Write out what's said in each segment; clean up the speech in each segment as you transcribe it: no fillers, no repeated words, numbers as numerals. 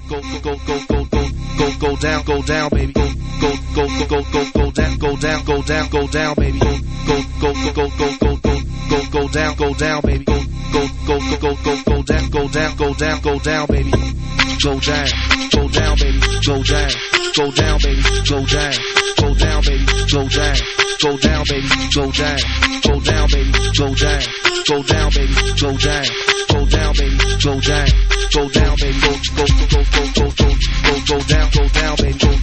go down, baby. Go down, baby. Go down, baby. Go down, baby. Go down, baby. Go down, baby. Go down, baby. Go down, baby. Go down, baby. Go down, baby. Go down, baby. Go down, baby. Go down, baby. Go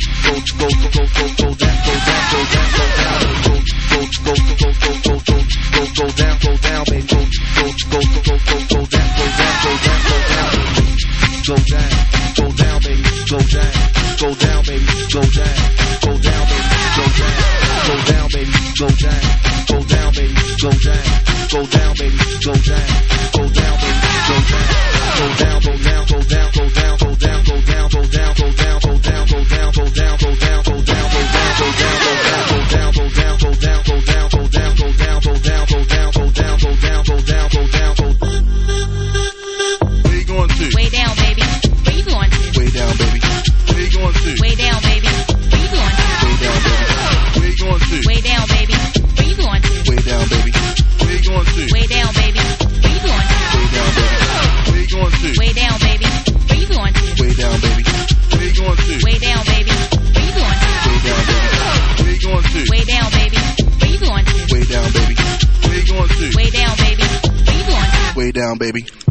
Way down, baby.